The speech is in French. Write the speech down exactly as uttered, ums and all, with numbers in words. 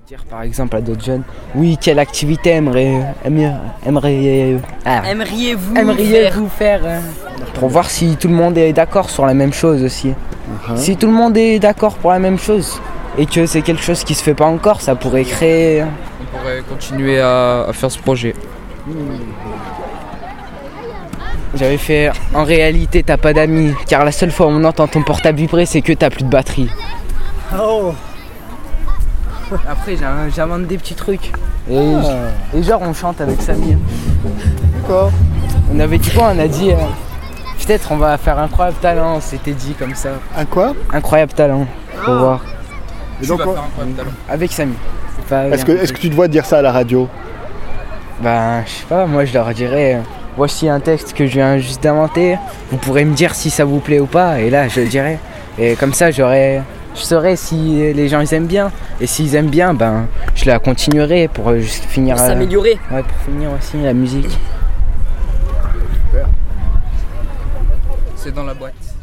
Dire par exemple à d'autres jeunes, oui, quelle activité aimerait, aimerait, aimerait ah, aimeriez-vous, aimeriez-vous faire, faire euh, pour voir si tout le monde est d'accord sur la même chose aussi. Uh-huh. Si tout le monde est d'accord pour la même chose et que c'est quelque chose qui se fait pas encore, ça pourrait créer. On pourrait continuer à, à faire ce projet. Mmh. J'avais fait en réalité t'as pas d'amis, car la seule fois où on entend ton portable vibrer, c'est que t'as plus de batterie. Oh. Après j'invente des petits trucs et, ah. et genre on chante avec Samy. D'accord. On avait dit quoi? On a dit euh, peut-être on va faire Incroyable Talent, on s'était dit comme ça. Un quoi? Incroyable Talent, faut ah. voir. Et donc, on... faire Incroyable Talent avec Samy. Est-ce que, est-ce que tu te vois dire ça à la radio? Ben je sais pas, moi je leur dirais euh, voici un texte que je viens juste d'inventer, vous pourrez me dire si ça vous plaît ou pas, et là je le dirais. Et comme ça j'aurais... Je saurais si les gens ils aiment bien, et s'ils aiment bien, ben je la continuerai pour juste finir. Pour euh, s'améliorer. Ouais, pour finir aussi la musique. C'est dans la boîte.